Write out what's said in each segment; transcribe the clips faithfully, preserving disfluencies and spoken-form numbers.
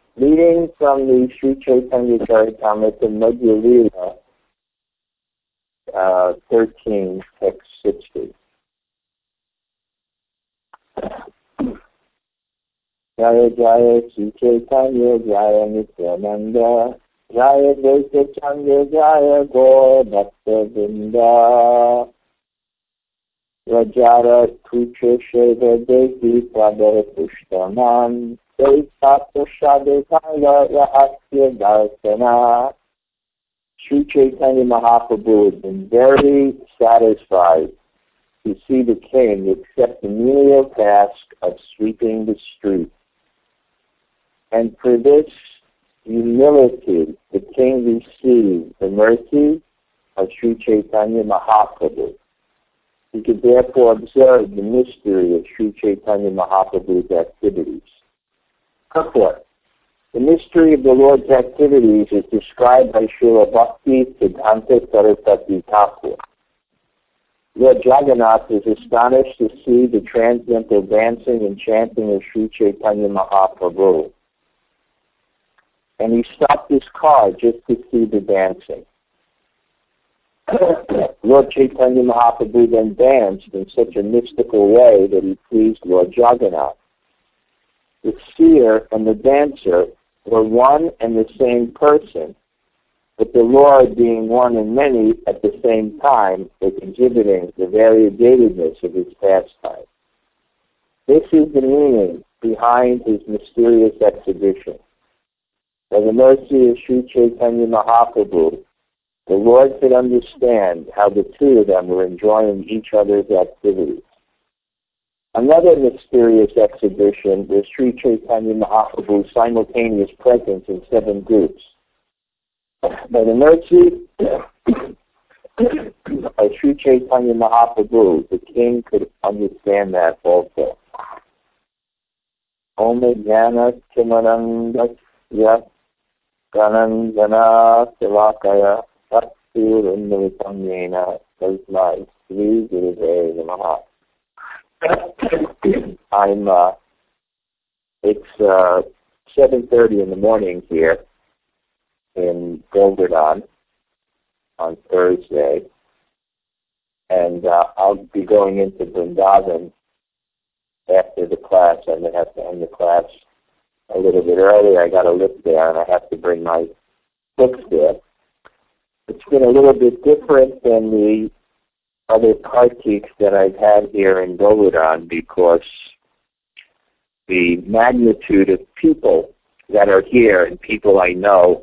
Reading from the Sri Chaitanya Charitamrita Madhya Lila, uh, thirteen, text sixty. Jaya Jaya Sri Chaitanya Jaya Nityananda Jaya Dvaita Chandra Jaya Gaur Bhakta Vrinda Rajara Kucha Sheva Devi Pradara Pushtaman Deita Prashadekaya Rahasya Darsana. Sri Chaitanya Mahaprabhu has been very satisfied to see the king accept the menial task of sweeping the street. And for this humility, the king received the mercy of Sri Chaitanya Mahaprabhu. He could therefore observe the mystery of Sri Chaitanya Mahaprabhu's activities. Purport. The mystery of the Lord's activities is described by Srila Bhakti Siddhanta Saraswati Thakur. Lord Jagannath is astonished to see the transcendental dancing and chanting of Sri Chaitanya Mahaprabhu. And he stopped his car just to see the dancing. Lord Chaitanya Mahaprabhu then danced in such a mystical way that he pleased Lord Jagannath. The seer and the dancer were one and the same person, but the Lord, being one and many at the same time, was exhibiting the variegatedness of his pastime. This is the meaning behind his mysterious exhibition. By the mercy of Sri Chaitanya Mahaprabhu, the Lord could understand how the two of them were enjoying each other's activities. Another mysterious exhibition was Sri Chaitanya Mahaprabhu's simultaneous presence in seven groups. By the mercy of Sri Chaitanya Mahaprabhu, the king could understand that also. Om Jnana Timarandasya Gananjana Savakaya Satsur Indritam Yena Tasmai Sri Gurave Namaha. I'm, uh, it's uh, seven thirty in the morning here in Govardhan on Thursday, and uh, I'll be going into Vrindavan after the class. I'm going to have to end the class a little bit early. I got a lift there, and I have to bring my books there. It's been a little bit different than the other kartiks that I've had here in Govardhan because the magnitude of people that are here and people I know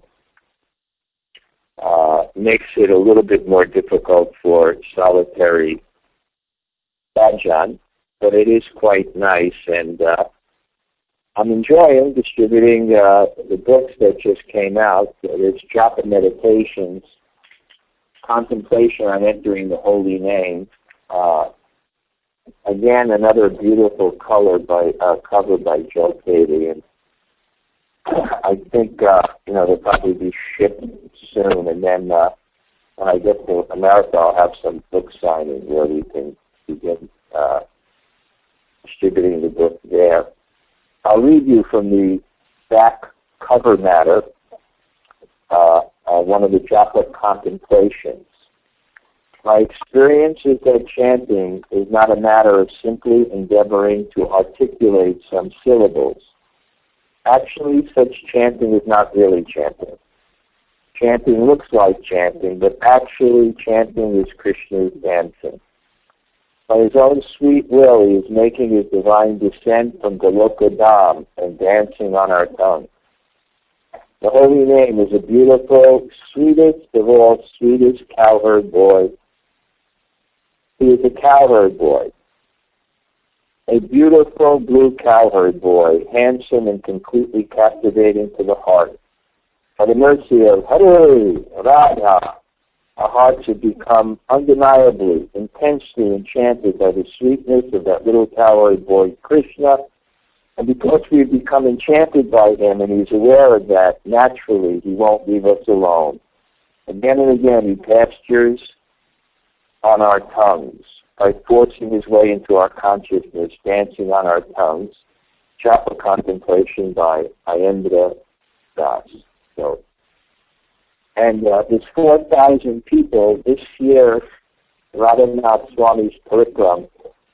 uh, makes it a little bit more difficult for solitary bhajan, but it is quite nice, and uh, I'm enjoying distributing uh, the books that just came out. There's Japa Meditations, Contemplation on Entering the Holy Name. Uh, again, another beautiful color by uh, cover by Joe Cady, and I think uh, you know they'll probably be shipped soon. And then uh, when I get to America, I'll have some book signing where we can begin uh, distributing the book there. I'll read you from the back cover matter. Uh, Uh, one of the Japa contemplations. My experience is that chanting is not a matter of simply endeavoring to articulate some syllables. Actually, such chanting is not really chanting. Chanting looks like chanting, but actually chanting is Krishna's dancing. By his own sweet will, he is making his divine descent from Goloka Dham and dancing on our tongue. The holy name is a beautiful, sweetest of all sweetest cowherd boy. He is a cowherd boy, a beautiful blue cowherd boy, handsome and completely captivating to the heart. By the mercy of Hare Radha, our hearts have become undeniably, intensely enchanted by the sweetness of that little cowherd boy, Krishna. And because we've become enchanted by him and he's aware of that, naturally he won't leave us alone. Again and again he pastures on our tongues by forcing his way into our consciousness, dancing on our tongues. Japa Contemplation by Ayendra Das. So, and uh, there's four thousand people this year. Radhanath Swami's Parikram.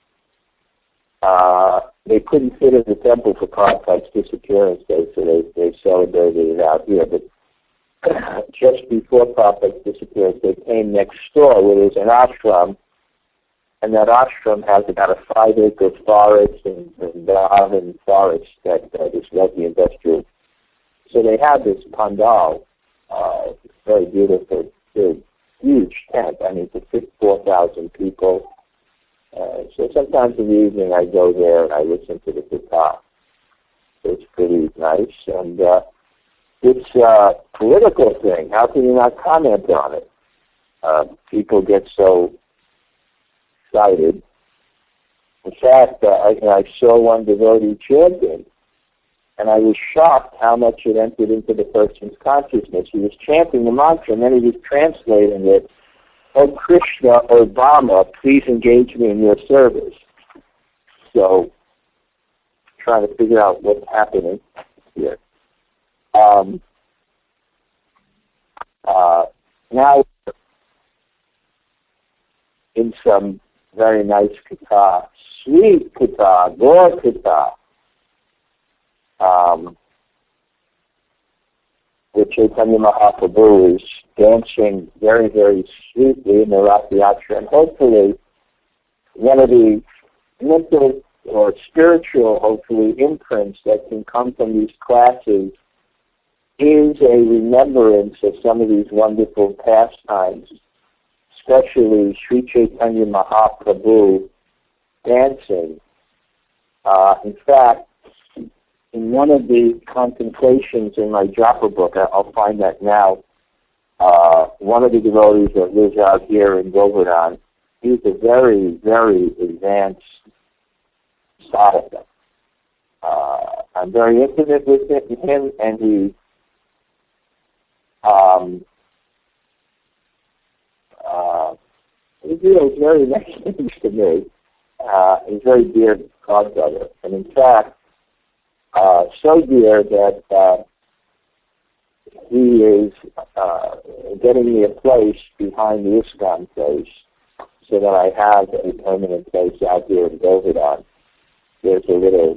Uh, they couldn't fit in the temple for Prabhupada's disappearance day, so they, they celebrated it out here. But just before Prabhupada's disappearance, they came next door where there's an ashram, and that ashram has about a five-acre forest and Vrindavan forest that uh, this wealthy investor. So they had this pandal, uh, very beautiful, big, huge tent. I mean, to fit four thousand people. Uh, so sometimes in the evening I go there and I listen to the guitar. So it's pretty nice. And uh, this uh, political thing, how can you not comment on it? Uh, people get so excited. In fact, uh, I, I saw one devotee chanting, and I was shocked how much it entered into the person's consciousness. He was chanting the mantra, and then he was translating it. Oh, Krishna, Obama, please engage me in your service. So, trying to figure out what's happening here. Um, uh, now, in some very nice katha, sweet katha, Gaur katha, um, where Chaitanya Mahaprabhu is dancing very, very sweetly in the Rath Yatra. And hopefully, one of the mental or spiritual, hopefully, imprints that can come from these classes is a remembrance of some of these wonderful pastimes, especially Sri Chaitanya Mahaprabhu dancing. Uh, in fact, in one of the contemplations in my japa book, I'll find that now, uh, one of the devotees that lives out here in Govardhan, he's a very, very advanced sadhaka. Uh, I'm very intimate with him, and he um, uh, he deals very nice things to me. Uh, he's very dear godbrother, and in fact, Uh, so dear that uh, he is uh, getting me a place behind the ISKCON place so that I have a permanent place out here in Govardhan. There's a little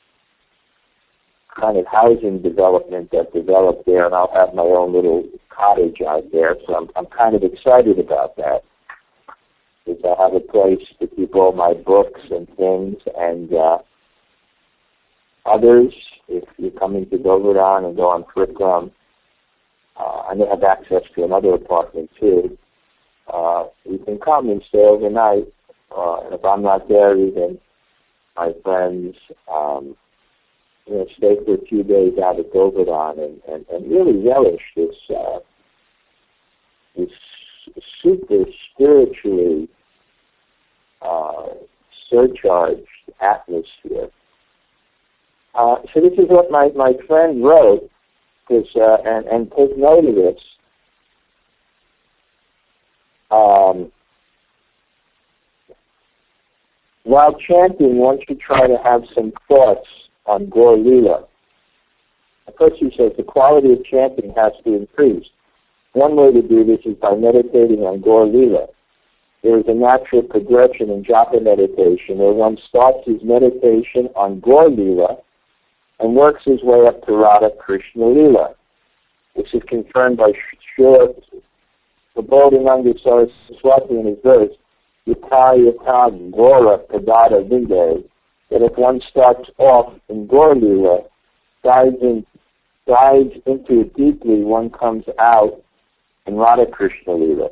kind of housing development that developed there, and I'll have my own little cottage out there, so I'm, I'm kind of excited about that, because I have a place to keep all my books and things, and uh, others, if you're coming to Govardhan and go on Parikram, uh, I may have access to another apartment too. Uh, you can come and stay overnight. Uh, and if I'm not there, even my friends, um, you know, stay for a few days out at Govardhan and, and, and really relish this uh, this super spiritually uh, surcharged atmosphere. Uh, so this is what my, my friend wrote, cause, uh, and, and take note of this. Um, while chanting, one should try to have some thoughts on Gaur Lila. Of course, he says the quality of chanting has to increase. One way to do this is by meditating on Gaur Lila. There is a natural progression in japa meditation where one starts his meditation on Gaur Lila and works his way up to Radha Krishna Lila. This is confirmed by Srila Prabodhananda Saraswati in his verse, Yata Yata Gora Padada Vinde, that if one starts off in Gaur Lila, dives, in, dives into it deeply, one comes out in Radha Krishna Lila.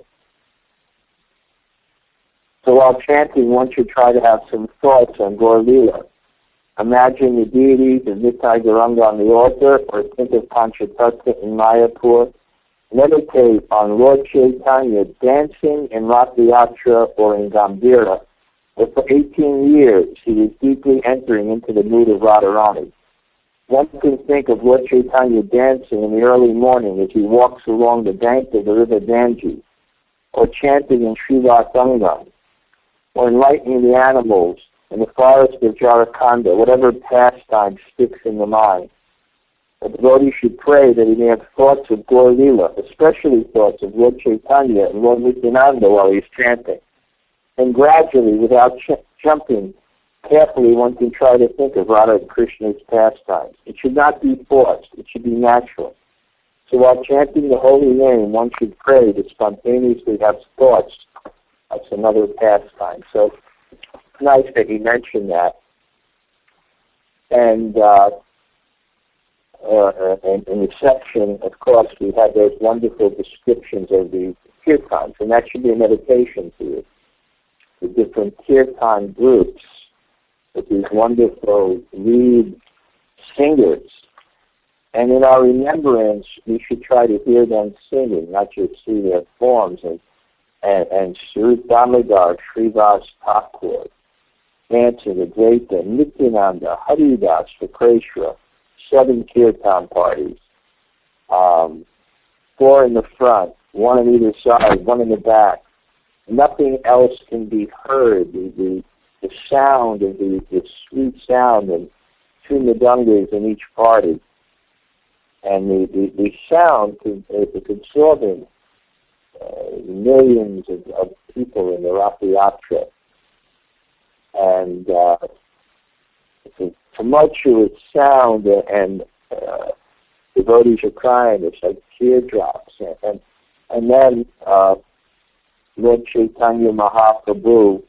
So while chanting, one should try to have some thoughts on Gaur Lila. Imagine the deities of Nitai Gauranga on the altar, or think of Panchatattva in Mayapur. Meditate on Lord Chaitanya dancing in Rath Yatra or in Gambhira. But for eighteen years, he was deeply entering into the mood of Radharani. One can think of Lord Chaitanya dancing in the early morning as he walks along the bank of the river Ganges, or chanting in Srivat Gangam, or enlightening the animals in the forest of Jharkhand, whatever pastime sticks in the mind. A devotee should pray that he may have thoughts of Gaur Lila, especially thoughts of Lord Chaitanya and Lord Nityananda while he's chanting. And gradually, without ch- jumping, carefully one can try to think of Radha and Krishna's pastimes. It should not be forced. It should be natural. So while chanting the holy name, one should pray to spontaneously have thoughts. That's another pastime. So it's nice that he mentioned that. And uh, uh, in, in the section, of course, we have those wonderful descriptions of the kirtans, and that should be a meditation to you. The different kirtan groups with these wonderful lead singers. And in our remembrance, we should try to hear them singing, not just see their forms. And, and, and Sri Damodar, Srivas Thakur, dancing the great Nityananda, Haridas, Vikreshwar, seven kirtan parties, um, four in the front, one on either side, one in the back. Nothing else can be heard. The, the, the sound of the, the sweet sound of two mridungas in each party. And the, the, the sound is absorbing uh, millions of, of people in the Rath Yatra. And uh, it's a tumultuous sound, and uh, devotees are crying. It's like teardrops. And, and, and then uh, Lord Chaitanya Mahaprabhu,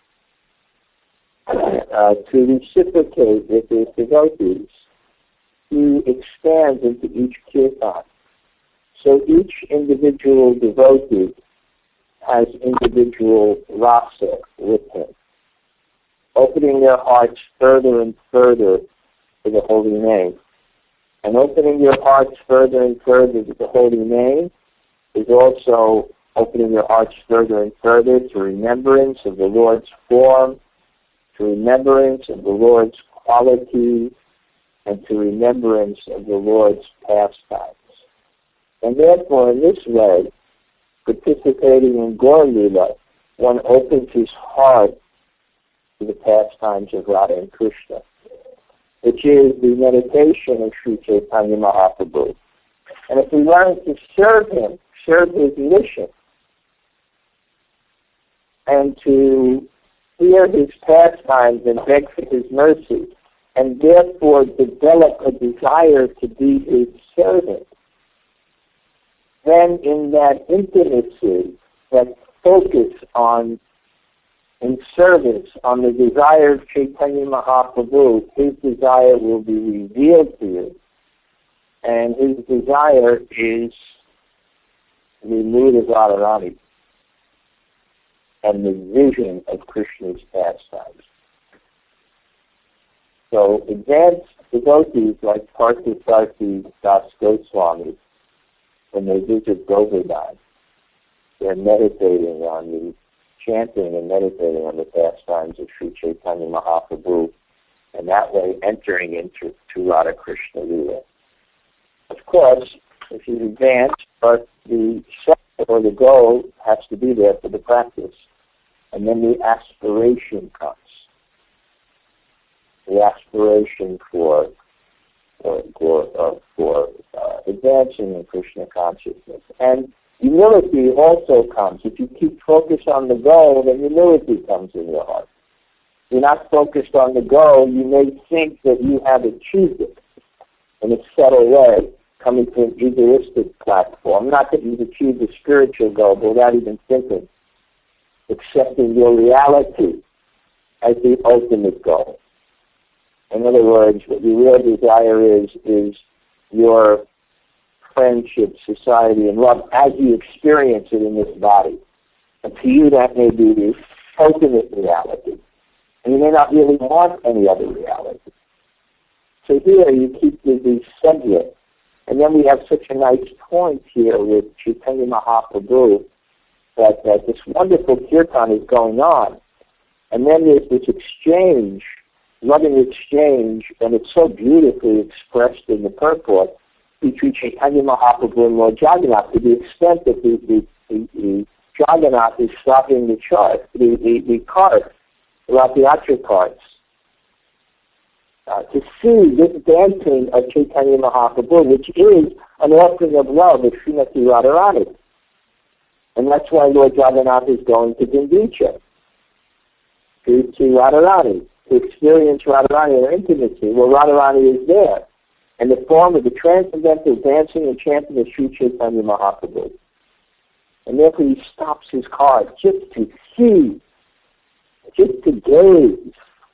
uh, to reciprocate with his devotees, he expands into each kirtan. So each individual devotee has individual rasa with him, opening their hearts further and further to the holy name. And opening your hearts further and further to the holy name is also opening your hearts further and further to remembrance of the Lord's form, to remembrance of the Lord's qualities, and to remembrance of the Lord's pastimes. And therefore, in this way, participating in Gaur Lila, one opens his heart to the pastimes of Radha and Krishna, which is the meditation of Sri Chaitanya Mahaprabhu. And if we learn to serve him, serve his mission, and to hear his pastimes and beg for his mercy, and therefore develop a desire to be his servant, then in that intimacy, that focus on in service on the desire of Chaitanya Mahaprabhu, his desire will be revealed to you. And his desire is the mood of Radharani and the vision of Krishna's pastimes. So advanced devotees like Parthasarathy Das Goswami, when they visit Govardhan, they're meditating on the chanting and meditating on the pastimes of Sri Chaitanya Mahaprabhu, and that way entering into to Radha Krishna Lila. Of course, if you advance, but the set or the goal has to be there for the practice, and then the aspiration comes. The aspiration for for for, uh, for uh, advancing in Krishna consciousness. And humility also comes. If you keep focused on the goal, then humility comes in your heart. If you're not focused on the goal, you may think that you have achieved it in a subtle way, coming to an egoistic platform. Not that you've achieved a spiritual goal, but without even thinking, accepting your reality as the ultimate goal. In other words, what your real desire is, is your friendship, society, and love as you experience it in this body. And to you, that may be the ultimate reality. And you may not really want any other reality. So here you keep the, the subject. And then we have such a nice point here with Chaitanya Mahaprabhu that, that this wonderful kirtan is going on. And then there's this exchange, loving exchange, and it's so beautifully expressed in the purport between Chaitanya Mahaprabhu and Lord Jagannath, to the extent that the, the, the, the Jagannath is stopping the chart, the, the, the cart, the Rath Yatra carts. uh, to see this dancing of Chaitanya Mahaprabhu, which is an offering of love of Srimati Radharani. And that's why Lord Jagannath is going to Gundicha, to see Radharani, to experience Radharani in her intimacy. Well, Radharani is there in the form of the transcendental dancing and chanting of Sri Chaitanya Mahaprabhu. And therefore he stops his car just to see, just to gaze.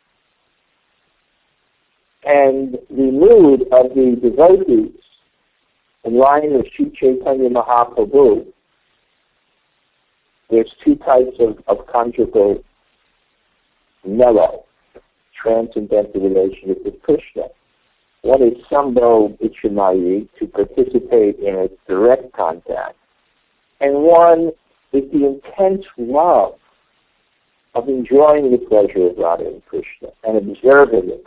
And the mood of the devotees in line with Sri Chaitanya Mahaprabhu, there's two types of, of conjugal mellow, transcendental relationship with Krishna. One is Sambho Ichamayi, to participate in a direct contact. And one is the intense love of enjoying the pleasure of Radha and Krishna and observing it.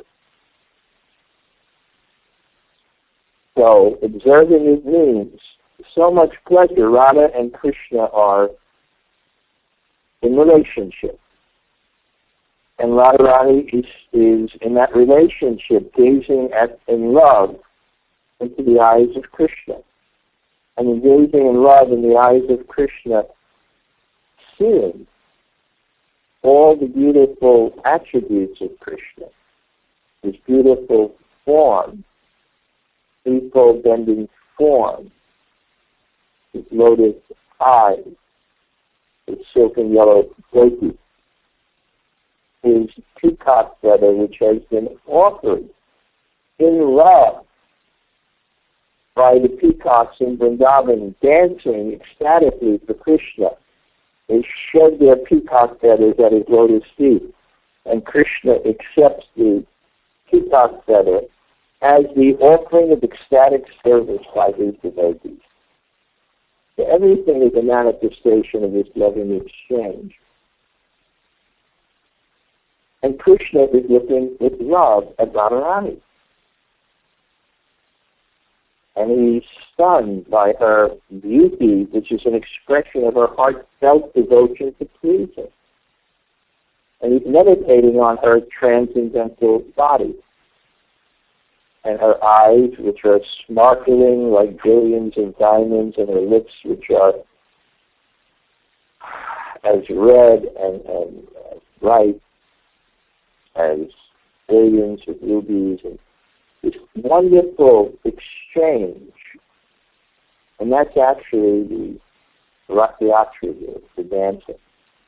So observing it means so much pleasure. Radha and Krishna are in relationship. And Radharani is, is in that relationship, gazing at in love into the eyes of Krishna. And in gazing in love in the eyes of Krishna, seeing all the beautiful attributes of Krishna, his beautiful form, threefold bending form, his lotus eyes, his silken yellow dhoti, his peacock feather, which has been offered in love by the peacocks in Vrindavan, dancing ecstatically for Krishna. They shed their peacock feathers at his lotus feet, and Krishna accepts the peacock feather as the offering of ecstatic service by his devotees. So everything is a manifestation of this loving exchange. And Krishna is looking with love at Radharani. And he's stunned by her beauty, which is an expression of her heartfelt devotion to please him. And he's meditating on her transcendental body. And her eyes, which are sparkling like billions of diamonds, and her lips, which are as red and, and uh, bright as billions of rubies, and this wonderful exchange. And that's actually the Rathayatra, the dancing.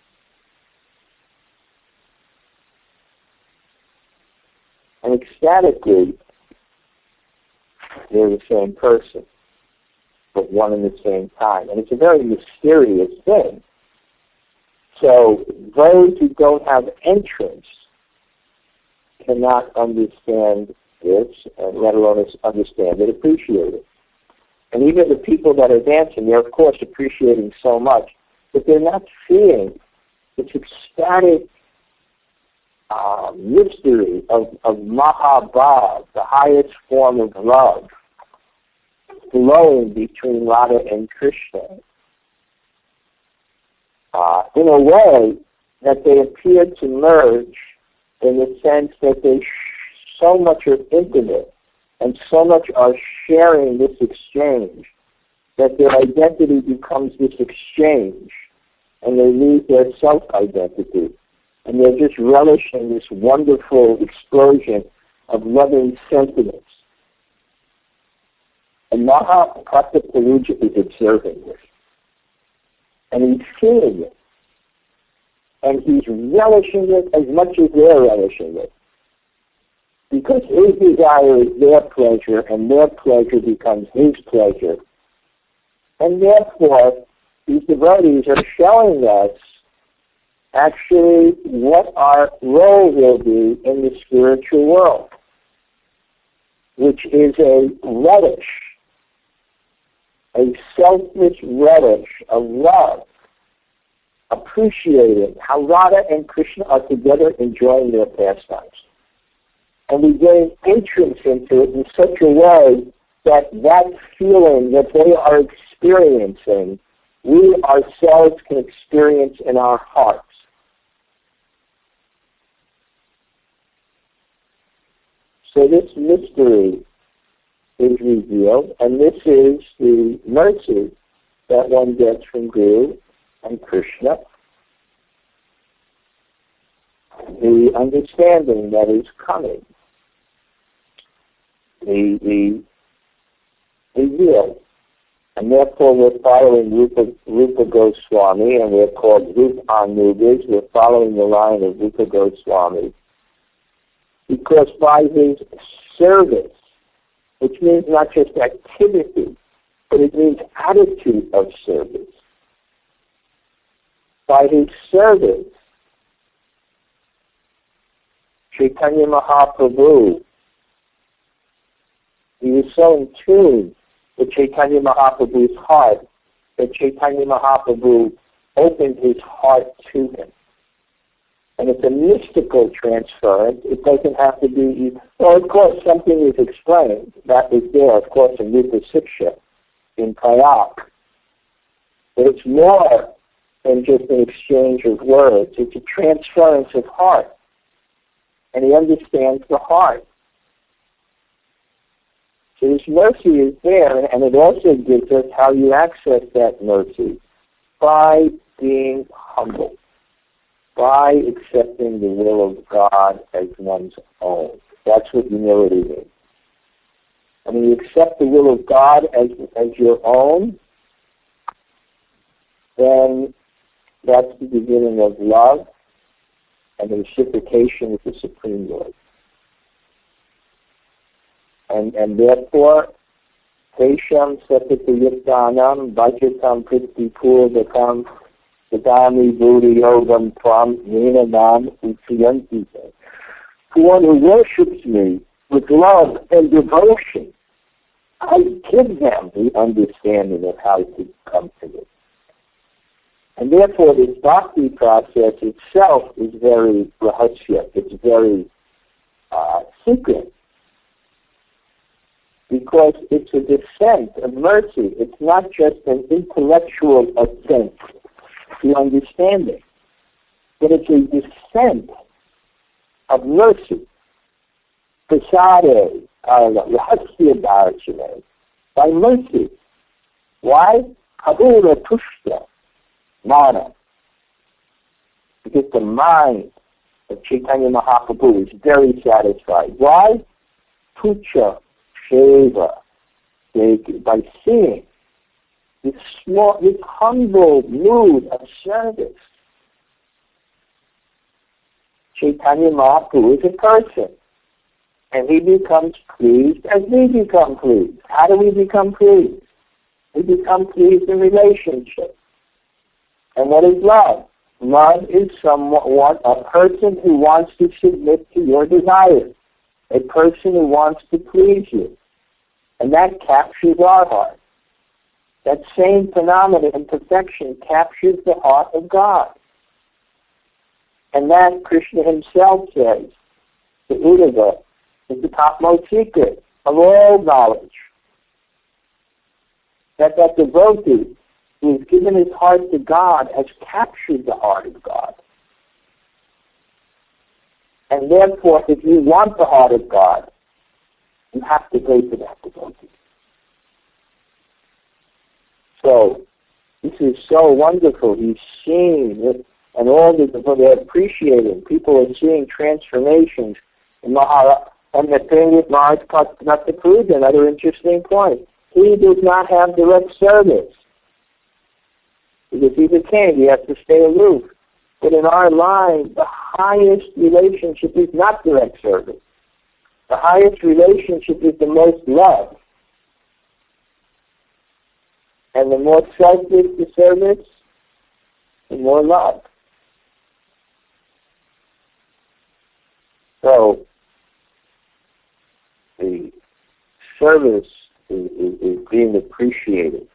And ecstatically, they're the same person, but one and the same time. And it's a very mysterious thing. So those who don't have entrance cannot understand this, and let alone understand it, appreciate it. And even the people that are dancing, they're of course appreciating so much, but they're not seeing this ecstatic uh, mystery of, of Mahabhav, the highest form of love, flowing between Radha and Krishna, uh, in a way that they appear to merge in the sense that they sh- so much are intimate and so much are sharing this exchange that their identity becomes this exchange, and they lose their self-identity. And they're just relishing this wonderful explosion of loving sentiments. And Mahaprabhu is observing this. And he's seeing it. And he's relishing it as much as they're relishing it. Because his desire is their pleasure, and their pleasure becomes his pleasure. And therefore, these devotees are showing us actually what our role will be in the spiritual world, which is a relish, a selfless relish of love, appreciating how Radha and Krishna are together enjoying their pastimes. And we gain entrance into it in such a way that that feeling that they are experiencing, we ourselves can experience in our hearts. So this mystery is revealed, and this is the mercy that one gets from Guru and Krishna, the understanding that is coming, the, the revealed. And therefore we're following Rupa, Rupa Goswami, and we're called Rupanugas. We're following the line of Rupa Goswami, because by his service, which means not just activity, but it means attitude of service. By his service, Chaitanya Mahaprabhu, he was so in tune with Chaitanya Mahaprabhu's heart that Chaitanya Mahaprabhu opened his heart to him. And it's a mystical transference. It doesn't have to be, well, of course, something is explained. That is there, of course, in Rupa Siksha, in Kayak. But it's more than just an exchange of words. It's a transference of heart. And he understands the heart. So this mercy is there, and it also gives us how you access that mercy, by being humble, by accepting the will of God as one's own. That's what humility means. And when you accept the will of God as, as your own, then that's the beginning of love and the reciprocation with the Supreme Lord. And, and therefore, Tesham Satipayittanam Bhajatam Pritti Purvakam Sadami Buddhi Yogam Tvam Ninanam Uttiyanti. The one who worships me with love and devotion, I give them the understanding of how to come to me. And therefore, this bhakti process itself is very rahasya. It's very uh, secret. Because it's a descent of mercy. It's not just an intellectual ascent to understanding, but it's a descent of mercy. Prasade, rahasya darshane, by mercy. Why? Kabula tushta, mana. Because the mind of Chaitanya Mahaprabhu is very satisfied. Why? Tucha. Seva, by seeing this small, this humble mood of service. Chaitanya Mahaprabhu is a person, and he becomes pleased as we become pleased. How do we become pleased? We become pleased in relationship. And what is love? Love is someone, a person who wants to submit to your desires, a person who wants to please you. And that captures our heart. That same phenomenon and perfection captures the heart of God. And that, Krishna himself says, the Uddhava is the topmost secret of all knowledge. That that devotee who has given his heart to God has captured the heart of God. And therefore, if you want the heart of God, you have to go to that devotee. So, this is so wonderful. He's seeing it, and all the they're appreciating. People are seeing transformations. And the thing with Maharaj Bhaktapurja, another interesting point. He does not have direct service. Because he's a king, he has to stay aloof. But in our line, the highest relationship is not direct service. The highest relationship is the most love. And the more selfless the service, the more love. So, the service is, is, is being appreciated.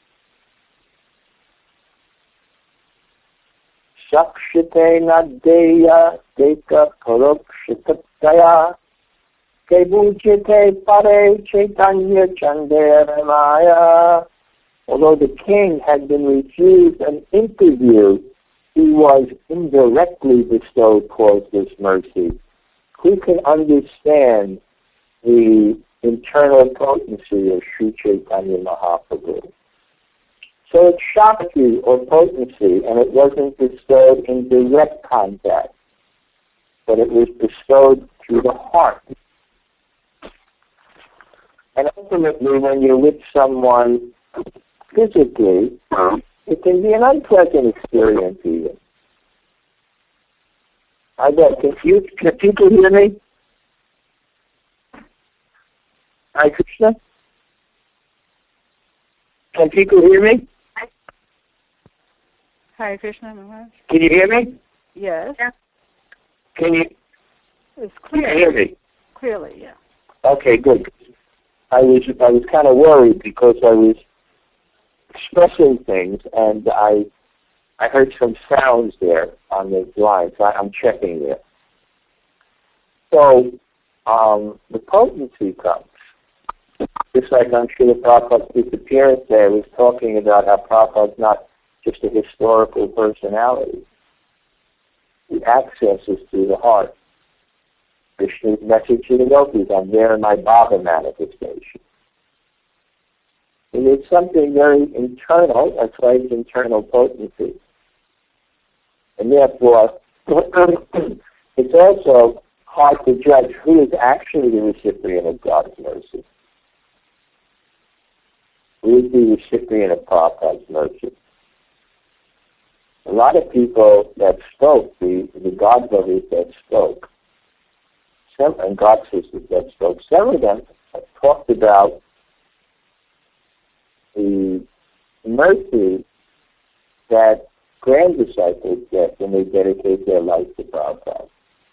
Shakshite nadeya deka parokshitaya kebujite pare chaitanya chanderamaya. Although the king had been refused an interview, he was indirectly bestowed towards this mercy. Who can understand the internal potency of Sri Chaitanya Mahaprabhu. So it's Shakti or potency, and it wasn't bestowed in direct contact, but it was bestowed through the heart. And ultimately, when you're with someone physically, it can be an unpleasant experience even. I bet. Can, you, can people hear me? Hi, Krishna? Can people hear me? Hi, Krishna Maharaj. Can you hear me? Yes. Can you? It's clear. Can you hear me? Clearly, yeah. Okay, good. I was I was kind of worried because I was expressing things and I I heard some sounds there on the line, so I, I'm checking there. So um, the potency comes. Just like on Srila Prabhupada's disappearance day, I was talking about how Prabhupada's not just a historical personality. The access is through the heart. Krishna's message to the gopis, I'm there in my Baba manifestation. And it's something very internal, that's why it's internal potency. And therefore, it's also hard to judge who is actually the recipient of God's mercy. Who is the recipient of Prabhupada's mercy? A lot of people that spoke, the, the God brothers that spoke, some, and God sisters that spoke, some of them talked about the mercy that grand disciples get when they dedicate their life to Prabhupada.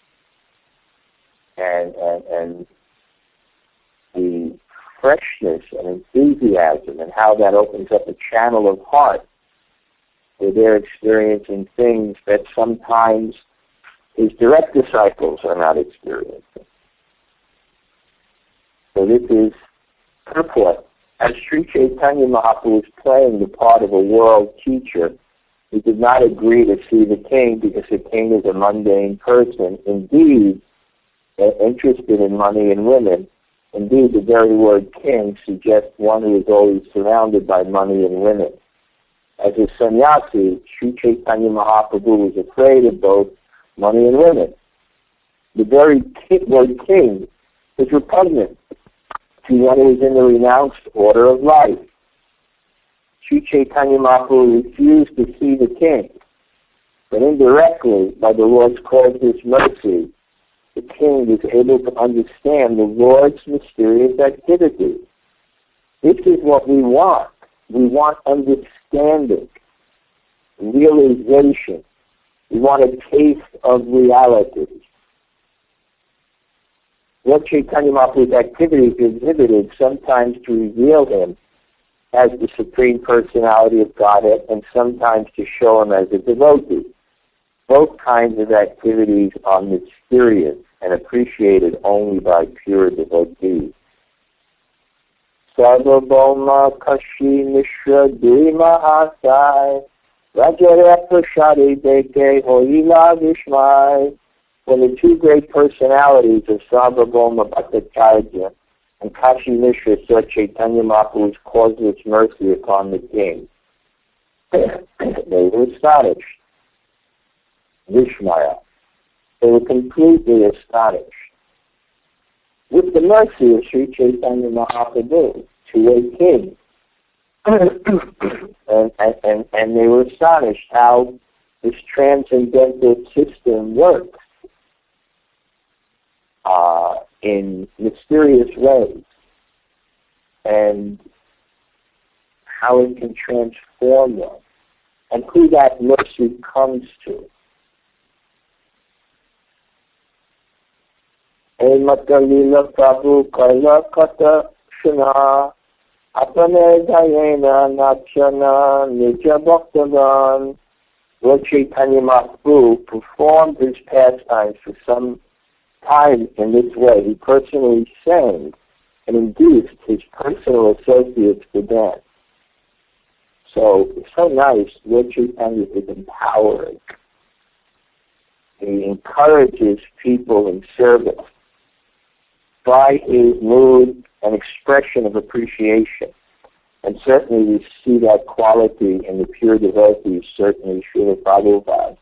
And, and, and the freshness and enthusiasm and how that opens up a channel of heart where they're experiencing things that sometimes his direct disciples are not experiencing. So this is purport. As Sri Chaitanya Mahaprabhu was playing the part of a world teacher, he did not agree to see the king because the king is a mundane person. Indeed, interested in money and women. Indeed, the very word king suggests one who is always surrounded by money and women. As a sannyasi, Sri Chaitanya Mahaprabhu was afraid of both money and women. The very word king is repugnant to one who is in the renounced order of life. Sri Chaitanya Mahaprabhu refused to see the king, but indirectly, by the Lord's cause of his mercy, the king was able to understand the Lord's mysterious activity. This is what we want. We want understanding, realization. We want a taste of reality. What Chaitanya Mahaprabhu's activities exhibited sometimes to reveal him as the Supreme Personality of Godhead and sometimes to show him as a devotee. Both kinds of activities are mysterious and appreciated only by pure devotees. Sarvabhauma Kashi Mishra Dima Asai Rajara Prashadi Deke Hoila Vishmai. When the two great personalities of Sarvabhauma Bhattacharya and Kashi Mishra saw Chaitanya Mahaprabhu's causeless mercy upon the king, they were astonished. Vishmaya. They were completely astonished with the mercy of Sri Chaitanya Mahaprabhu to a king. and, and, and they were astonished how this transcendental system works uh, in mysterious ways and how it can transform one and who that mercy comes to. Hey Matalila Prabhu Kala Kata Shana Apane Dayena Nachana Nija Bhaktavan. Lord Chaitanya Mahaprabhu performed his pastimes for some time in this way. He personally sang and induced his personal associates to dance. So it's so nice. Lord Chaitanya is empowering. He encourages people in service. by his mood and expression of appreciation. And certainly we see that quality in the pure devotees, certainly Srila Prabhupada,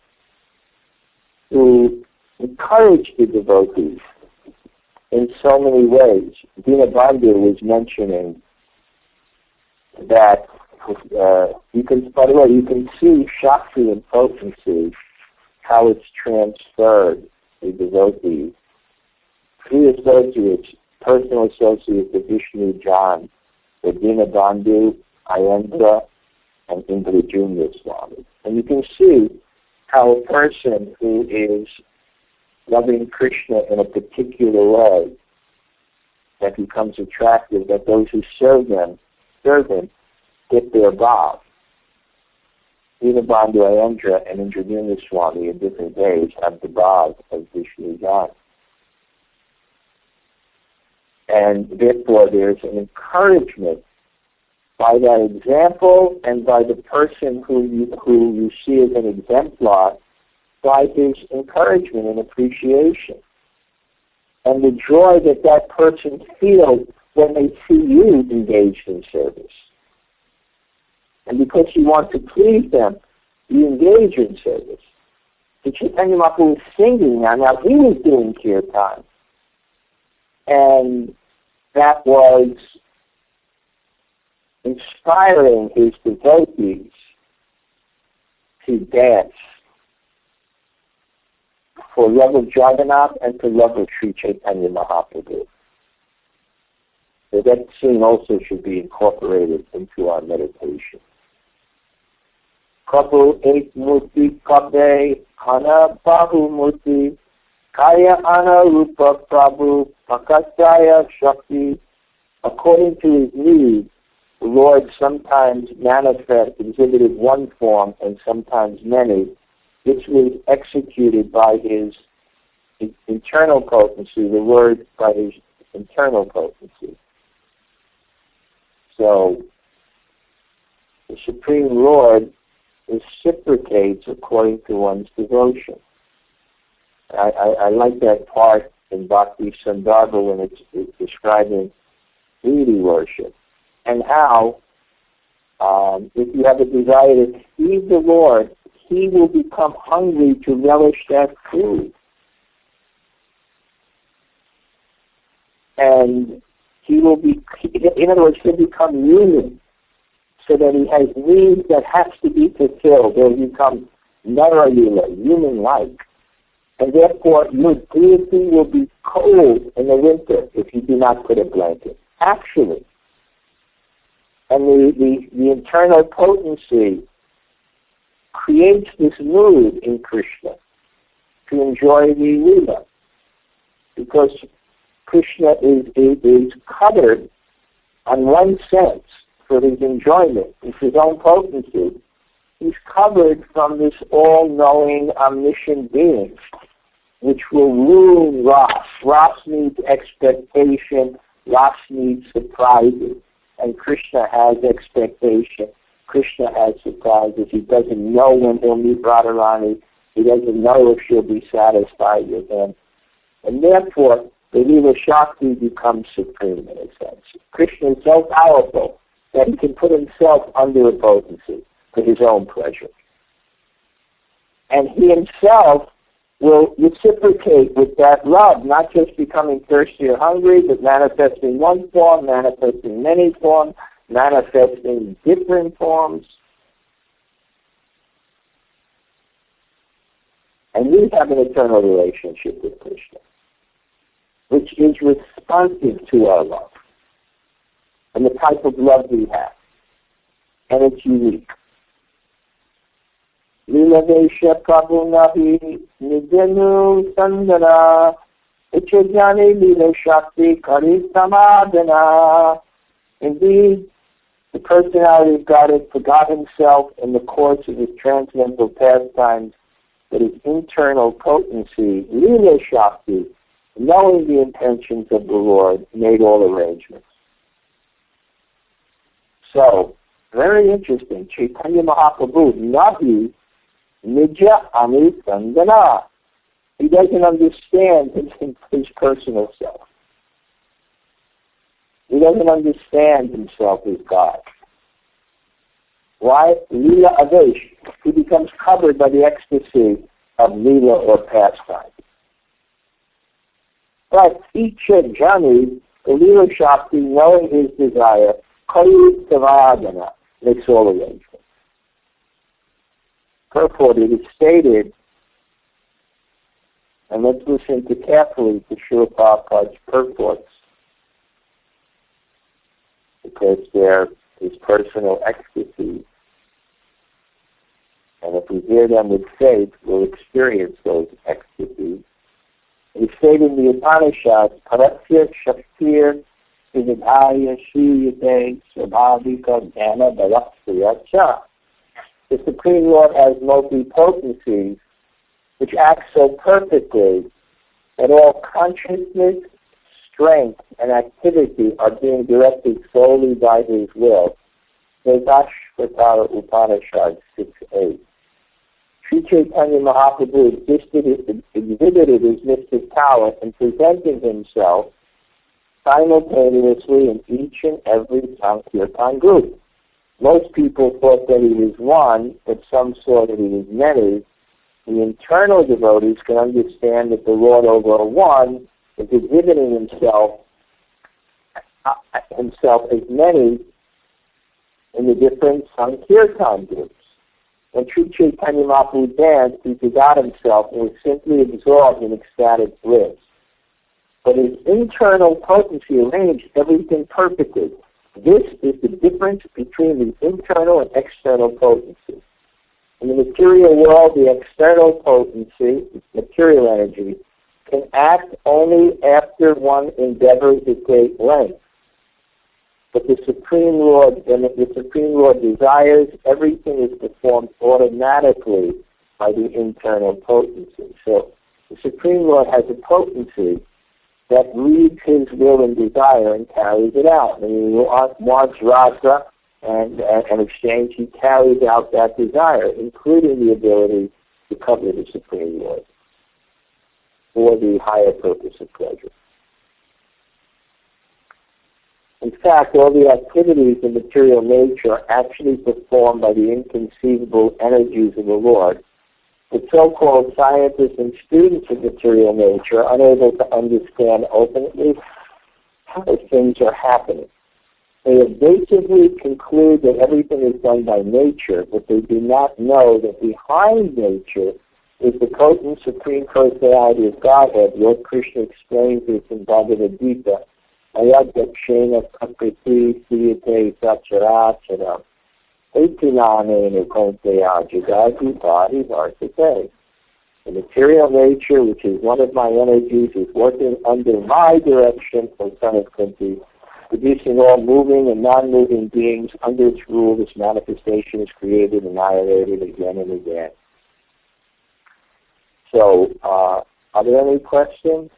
who encouraged the devotees in so many ways. Dinabandhu was mentioning that uh, you can, by the way, you can see Shakti and potency, how it's transferred to devotees. Three associates, personal associates of Vishnu John, the Dinabandhu, Ayendra, and Indrajumna Swami. And you can see how a person who is loving Krishna in a particular way that becomes attractive, that those who serve them, serve him, get their bhav. Dinabandhu, Ayendra, and Indrajumna Swami in different ways have the bhav of Vishnu John. And therefore there's an encouragement by that example and by the person who you, who you see as an exemplar, by his encouragement and appreciation. And the joy that that person feels when they see you engaged in service. And because you want to please them, you engage in service. The Chaitanya Mahaprabhu was singing now, now he was doing kirtan. And that was inspiring his devotees to dance for love of Jagannath and for love of Sri Chaitanya Mahaprabhu. So that scene also should be incorporated into our meditation. Prabhu ek murti kabe ana bahu murti kaya ana rupa Prabhu pakasaya shakti. According to his need, the Lord sometimes manifest, exhibited one form and sometimes many, which was executed by his internal potency, the Lord by his internal potency. So, the Supreme Lord reciprocates according to one's devotion. I, I, I like that part in Bhakti Sandarbha when it's, it's describing deity worship, and how um, if you have a desire to feed the Lord, he will become hungry to relish that food. And he will be, in other words, he'll become human, so that he has needs that has to be fulfilled. He'll become narayula, human-like. And therefore, your deity will be cold in the winter if you do not put a blanket. Actually. And the, the, the internal potency creates this mood in Krishna to enjoy the lila. Because Krishna is, is, is covered on one sense for his enjoyment, it's his own potency. He's covered from this all-knowing, omniscient being, which will ruin Ras. Ras needs expectation, Ras needs surprises, and Krishna has expectation. Krishna has surprises. He doesn't know when he'll meet Radharani. He doesn't know if she'll be satisfied with him. And therefore, the Lila Shakti becomes supreme in a sense. Krishna is so powerful that he can put himself under a potency for his own pleasure. And he himself will reciprocate with that love, not just becoming thirsty or hungry, but manifesting one form, manifesting many forms, manifesting different forms. And we have an eternal relationship with Krishna, which is responsive to our love and the type of love we have. And it's unique. Lila Vesha Prabhu Nahi Nidenu Sandana Ichajani Lila Shakti Kari Samadana. Indeed, the personality of God has forgot himself in the course of his transcendental pastimes, but his internal potency, Lila Shakti, knowing the intentions of the Lord, made all arrangements. So, very interesting. Chaitanya Mahaprabhu, Nahi Nija Ami Sandana. He doesn't understand his, his personal self. He doesn't understand himself as God. Why? Lila Avesh. He becomes covered by the ecstasy of Lila or pastime. But Icha Jani, the Lila Shakti, knowing his desire, Kali Savadana, makes all arrangements. Purport, it is stated, and let's listen to carefully to Srila Prabhupada's purports, because they're his personal ecstasy. And if we hear them with faith, we'll experience those ecstasies. It is stated in the Upanishads, Paratya Shaktir Siddhaya Shiyate Svabhavika Dhamma Balaksaya Cha. The Supreme Lord has multi-potencies which act so perfectly that all consciousness, strength, and activity are being directed solely by His will. Vedashvatara Upanishad six eight. Sri Chaitanya Mahaprabhu existed, exhibited his mystic power in presenting himself simultaneously in each and every Sankirtan group. Most people thought that he was one, but some saw that he was many. The internal devotees can understand that the Lord over one is exhibiting himself uh, himself as many in the different Sankirtan groups. When Sri Chaitanya Mahaprabhu danced, he forgot himself and was simply absorbed in ecstatic bliss. But his internal potency arranged everything perfectly. This is the difference between the internal and external potency. In the material world, the external potency, material energy, can act only after one endeavors at great length. But the Supreme Lord, when the Supreme Lord desires, everything is performed automatically by the internal potency. So the Supreme Lord has a potency that leads his will and desire and carries it out. And he wants Rasa, and in exchange he carries out that desire, including the ability to cover the Supreme Lord for the higher purpose of pleasure. In fact, all the activities in material nature are actually performed by the inconceivable energies of the Lord. The so-called scientists and students of material nature are unable to understand openly how things are happening. They evasively conclude that everything is done by nature, but they do not know that behind nature is the potent Supreme Personality of Godhead. Lord Krishna explains this in Bhagavad Gita. Ayadakshena Prakriti Siyate Sacharacharam Etinane Konteya Jagati Bhari Varsate. The material nature, which is one of my energies, is working under my direction, O son of Kunti, producing all moving and non-moving beings under its rule. This manifestation is created, annihilated again and again. So, uh, are there any questions?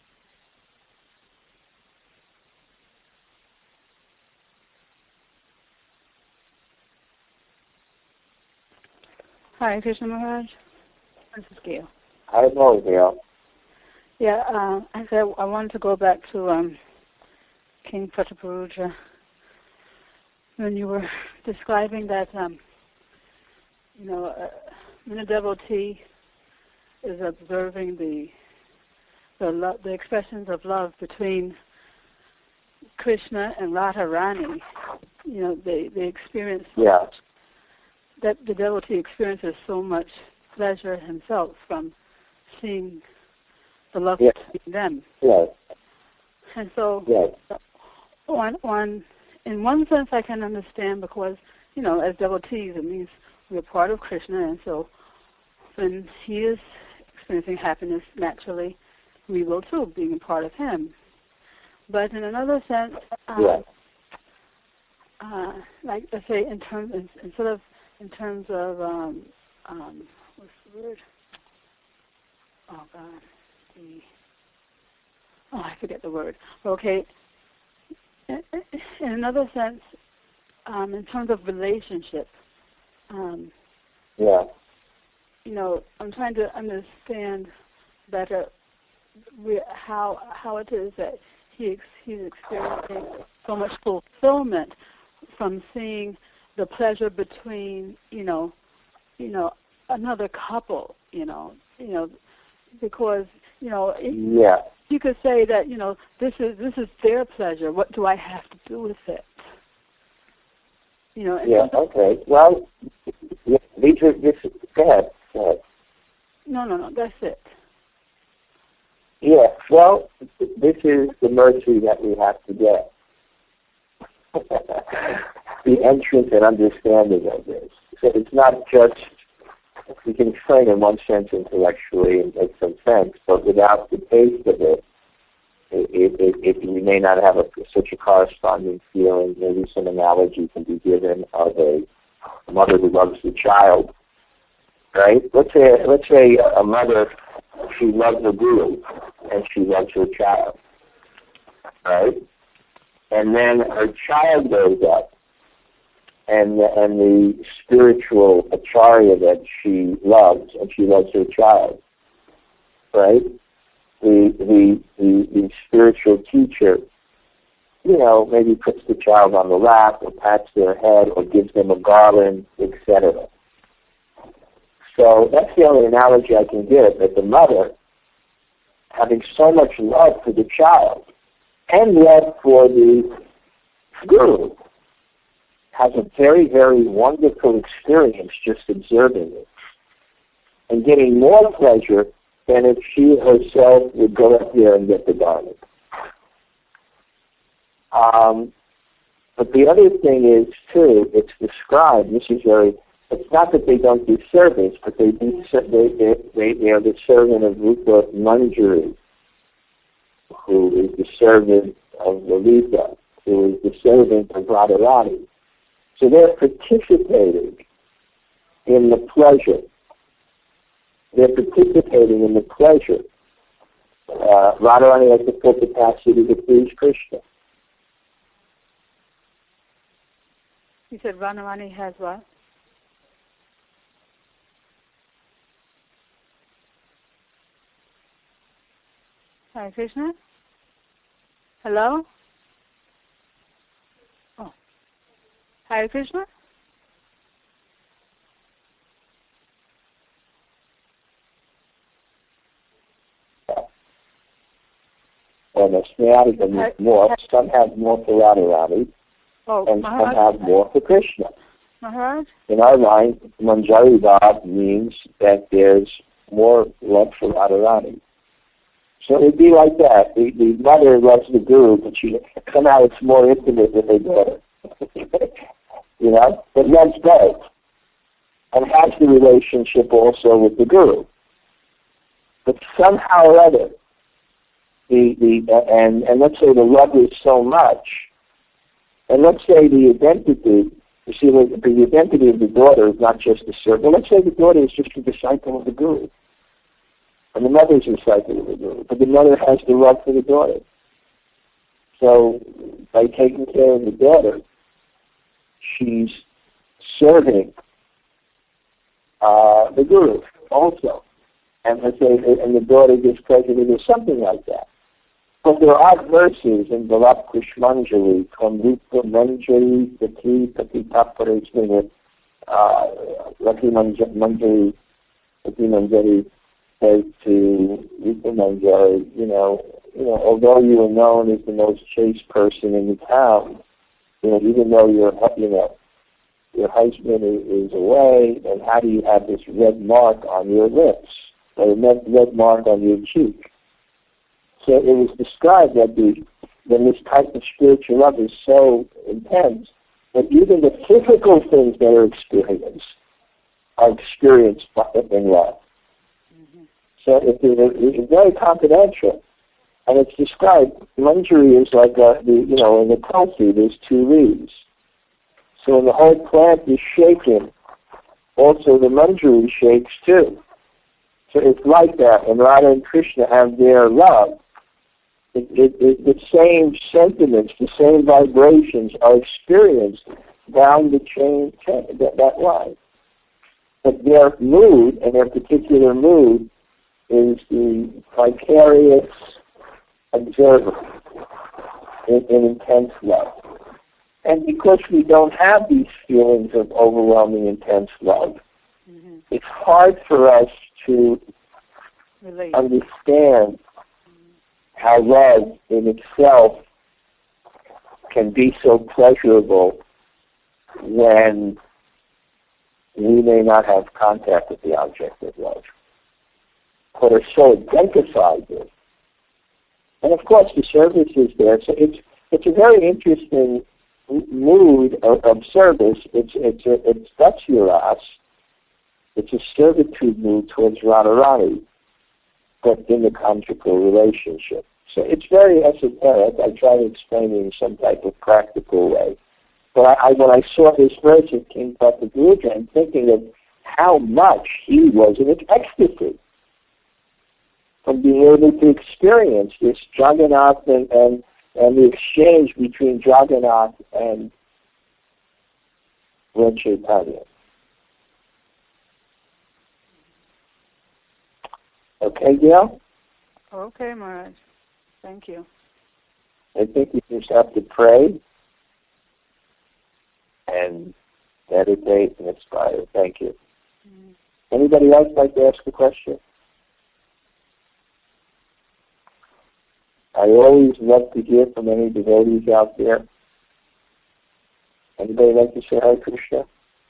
Hi, Krishna Maharaj. This is Gail. I know, Gail. Yeah, uh, I said I wanted to go back to um, King Prataparudra when you were describing that, um, you know, uh, when a devotee is observing the the, lo- the expressions of love between Krishna and Radharani, you know, they, they experience so yeah. much, that the devotee experiences so much pleasure himself from seeing the love yes. between them. Yes. And so, yes. on, on, in one sense I can understand because, you know, as devotees, it means we're part of Krishna, and so when he is experiencing happiness, naturally, we will too, being a part of him. But in another sense, um, yes. uh, like let's say in terms, in, instead of in terms of um, um, what's the word? Oh God, the oh I forget the word. Okay. In, in another sense, um, in terms of relationship, um, yeah. you know, I'm trying to understand better how how it is that he he's experiencing so much fulfillment from seeing the pleasure between, you know, you know, another couple, you know, you know, because, you know, it, yeah. you could say that, you know, this is this is their pleasure. What do I have to do with it? You know. Yeah. Okay. Well, these are this. Go ahead. Go ahead. No, no, no. That's it. Yeah. Well, this is the mercy that we have to get. The entrance and understanding of this. So it's not just, we can explain in one sense intellectually and make some sense, but without the taste of it, it, it, it we may not have a, such a corresponding feeling. Maybe some analogy can be given of a mother who loves the child, right? Let's say, let's say a mother, she loves the guru and she loves her child, right? And then her child grows up, and the, and the spiritual acharya that she loves, and she loves her child, right? The, the the the spiritual teacher, you know, maybe puts the child on the lap, or pats their head, or gives them a garland, et cetera. So that's the only analogy I can give, that the mother, having so much love for the child, and love for the guru, has a very, very wonderful experience just observing it, and getting more pleasure than if she herself would go up there and get the garment. Um, but the other thing is, too, it's described, this is very, it's not that they don't do service, but they do, they, they, they, they are the servant of Rupa Manjari, who is the servant of Lalita, who is the servant of Radharani. So they're participating in the pleasure. They're participating in the pleasure. Uh, Radharani has the full capacity to please Krishna. You said Radharani has what? Hare Krishna? Hello? Oh. Hare Krishna? And the Smayadika is more. Some have more for Radharani, oh, and Maharaj? some have more for Krishna. Maharaj? In our line, Manjari Bhav means that there's more love for Radharani. So it would be like that. The, the mother loves the guru, but she somehow it's more intimate with her daughter. You know? But loves both. And has the relationship also with the guru. But somehow or other, the, the uh, and, and let's say the love is so much, and let's say the identity, you see, the, the identity of the daughter is not just a servant. Let's say the daughter is just a disciple of the guru. And the mother is a disciple of the guru. But the mother has the love for the daughter. So by taking care of the daughter, she's serving uh, the guru also. And let's say, and the daughter gets pleasure to do something like that. But there are verses in Bharat Kushmanjali, from Rupa Manjari, Pati, Pati Taparajna, uh, Rati Manjari, Pati Manjari, says to Rupa Manjari, you know, you know, although you are known as the most chaste person in the town, you know, even though your, you know, your husband is, is away, and how do you have this red mark on your lips, or a red, red mark on your cheek? So it was described that the that this type of spiritual love is so intense that even the physical things that are experienced are experienced in love. So it, it, it's very confidential, and it's described. Manjari is like a, the, you know, in the tulsi there's two leaves. So when the whole plant is shaken, also the manjari shakes too. So it's like that. When Radha and Krishna have their love, it, it, it, the same sentiments, the same vibrations are experienced down the chain, that, that line. But their mood, and their particular mood, is the vicarious observer. in, in intense love. And because we don't have these feelings of overwhelming intense love, mm-hmm. it's hard for us to Relate. understand mm-hmm. how love in itself can be so pleasurable when we may not have contact with the object of love, but are so identified with. And of course, the service is there. So it's it's a very interesting mood of, of service. It's it's a, it's Datsiras. It's a servitude mood towards Radharani, but in the conjugal relationship. So it's very esoteric. I try to explain it in some type of practical way. But I, I, when I saw this verse of King Prataparudra, I'm thinking of how much he was in ecstasy from being able to experience this Jagannath and, and, and the exchange between Jagannath and Lord Chaitanya. Okay, Gail? Okay, Maharaj. Thank you. I think we just have to pray and meditate and aspire. Thank you. Mm-hmm. Anybody else like to ask a question? I always love to hear from any devotees out there. Anybody like to say Hare Krishna?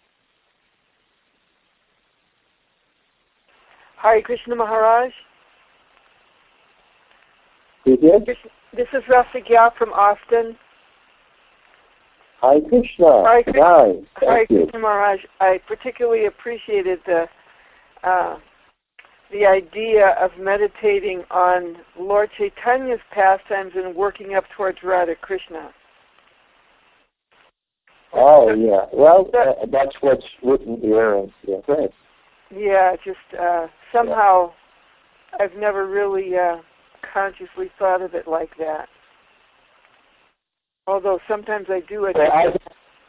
Hare Krishna Maharaj. Who did? This is Rasigya from Austin. Hare Krishna. Hare Krishna. Hi. Hare Krishna Maharaj. I particularly appreciated the uh, the idea of meditating on Lord Chaitanya's pastimes and working up towards Radha Krishna. Oh, yeah. Well, uh, that's what's written here. And, yeah, go ahead. Yeah, just uh, somehow yeah. I've never really uh, consciously thought of it like that. Although sometimes I do. I well, I,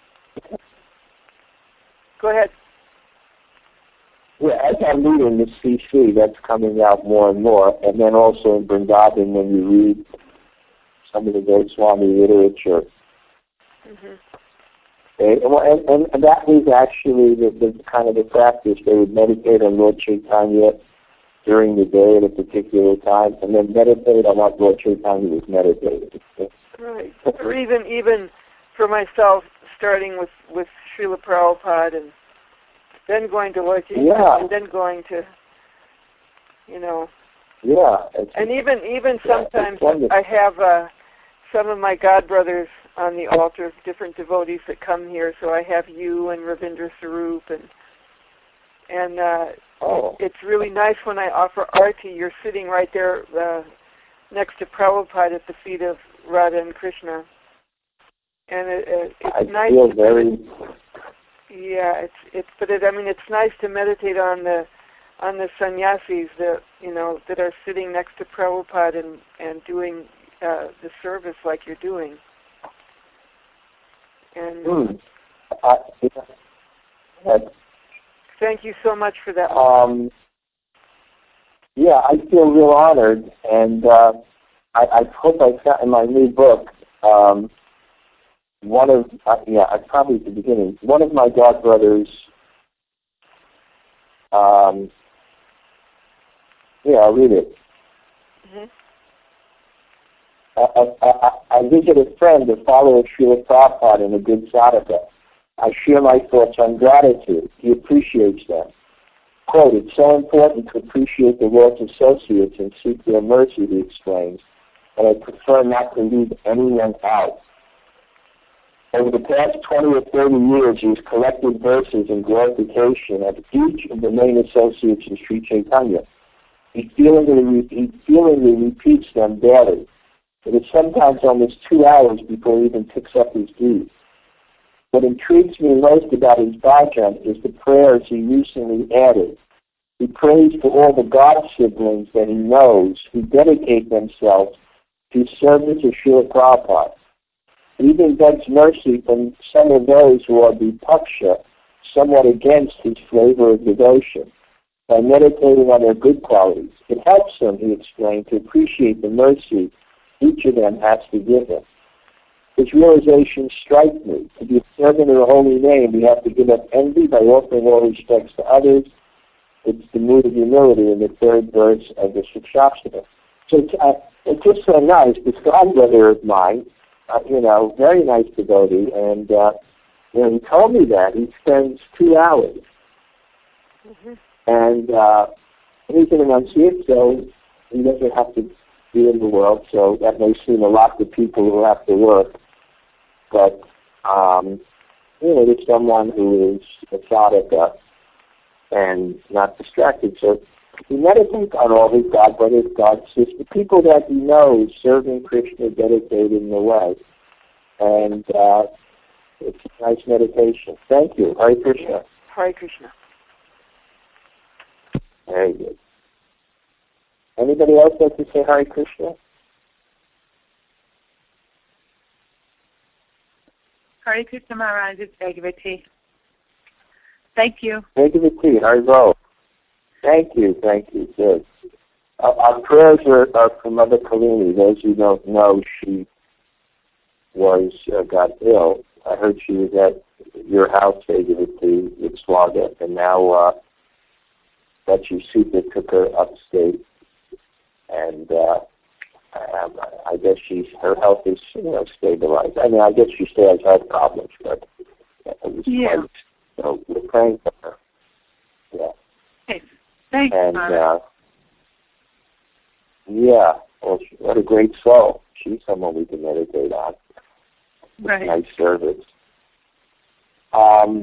Go ahead. Yeah, as I'm reading the C C, that's coming out more and more. And then also in Vrindavan, when you read some of the Goswami literature. Mm-hmm. Okay, and, and, and that was actually the, the kind of the practice. They would meditate on Lord Chaitanya during the day at a particular time, and then meditate on what Lord Chaitanya was meditating. Right. Or even even for myself, starting with, with Srila Prabhupada and then going to Lord Chaitanya yeah. and then going to, you know. Yeah. And even even sometimes yeah, I have uh, some of my godbrothers on the altar of different devotees that come here. So I have you and Ravindra Sarup, and and uh, oh. it's really nice when I offer arti. You're sitting right there uh, next to Prabhupada at the feet of Radha and Krishna, and it, it, it's I nice. feel to very. Yeah, it's it's but it, I mean it's nice to meditate on the on the sannyasis that you know that are sitting next to Prabhupada and and doing uh, the service like you're doing. And mm. uh, yeah. Thank you so much for that. Um, yeah, I feel real honored, and uh, I, I hope I got in my new book. Um, one of uh, yeah, I probably at the beginning. One of my godbrothers. Um, yeah, I'll read it. Mm-hmm. I, I, I visit a friend, a follower of Srila Prabhupada and a good sadhaka. I share my thoughts on gratitude. He appreciates them. Quote, it's so important to appreciate the Lord's associates and seek their mercy, he explains, and I prefer not to leave anyone out. Over the past twenty or thirty years, he has collected verses in glorification of each of the main associates of Sri Chaitanya. He feelingly, he feelingly repeats them daily. It is sometimes almost two hours before he even picks up his deed. What intrigues me most about his bhajan is the prayers he recently added. He prays for all the God siblings that he knows who dedicate themselves to service of Srila Prabhupada. He even begs mercy from some of those who are vipaksha, somewhat against his flavor of devotion, by meditating on their good qualities. It helps them, he explained, to appreciate the mercy each of them has to give him. his realization strikes me. To be a servant of the holy name, we have to give up envy by offering all respects to others. It's the mood of humility in the third verse of the Shikshashtakam. So it's, uh, it's just so nice. This godbrother of mine, uh, you know, very nice devotee, and uh, you know, he told me that he spends two hours, mm-hmm. and uh, he's an enunciate, so he doesn't have to be in the world. So that may seem a lot to people who have to work, but um, you know, there's someone who is a sadhaka and not distracted. So he meditates on all these God brothers, God sisters, the people that he knows serving Krishna, dedicated in the way. And uh, it's a nice meditation. Thank you. Hare Krishna. Hare Krishna. Very good. Anybody else like to say Hare Krishna? Hare Krishna Maharaj, it's Bhagavati. Thank you. Bhagavati, Haribo. Thank you, thank you. Good. Uh, our prayers are, are for Mother Kalini. Those who don't know, she was uh, got ill. I heard she was at your house, Bhagavati, with Swagat, and now uh, Betsy Super took her upstate, and uh, I, I guess she's her health is you know stabilized. I mean, I guess she still has health problems, but it was yeah. quite, so we're praying for her. Yeah. Thanks. Thanks, and uh, yeah, well, she, what a great soul. She's someone we can meditate on. Right. Nice service. Um.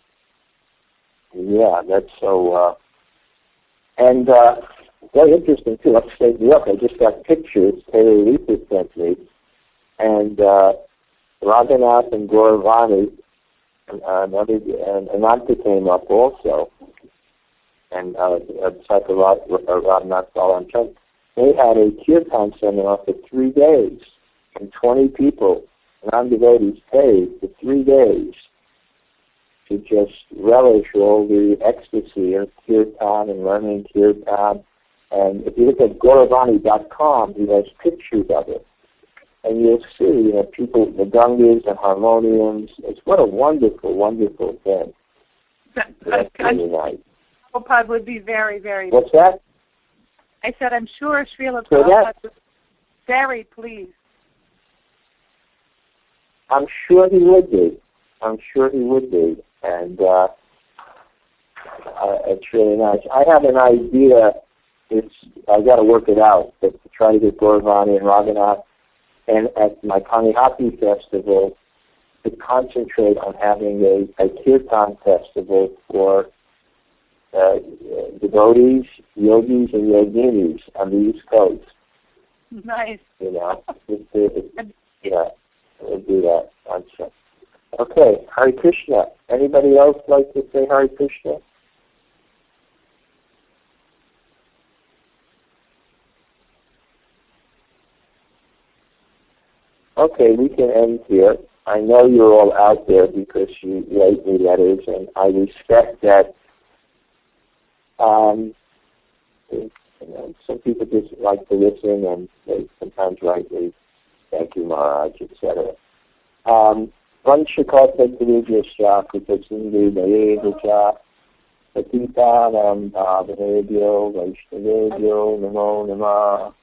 Yeah, that's so. Uh, and uh, very interesting too. Upstate New York, I just got pictures Taylor Lisa sent me, and uh, Raghunath and Gauravani, and uh, another, and Ananta came up also. And uh, Raghunath Balanchand, they had a kirtan seminar for three days, and twenty people, non-devotees, paid for three days to just relish all the ecstasy of kirtan and learning kirtan. And if you look at Gauravani dot com, he has pictures of it, and you'll see, you know, people, the gangas and harmoniums. It's what a wonderful, wonderful thing. That, That's I, really nice. Prabhupada would be very, very. What's that? I said, I'm sure Srila So Prabhupada was very pleased. I'm sure he would be. I'm sure he would be. And uh, uh, it's really nice. I have an idea. It's I got to work it out, but to try to get Gauravani and Raghunath, and at my Kanihati festival, to concentrate on having a, a kirtan festival for uh, devotees, yogis, and yoginis on the East Coast. Nice. You know, it, it, it, yeah, we'll do that. Once. Okay, Hare Krishna. Anybody else like to say Hare Krishna? Okay, we can end here. I know you're all out there because you write me letters, and I respect that. Um, you know, some people just like to listen, and they sometimes write me, thank you, Maharaj, et cetera. Um, Vanshakota Gurujasya Kutasindu Dayevacha Patitanam Bhavanebhyo Vaishnavebhyo Namo Namah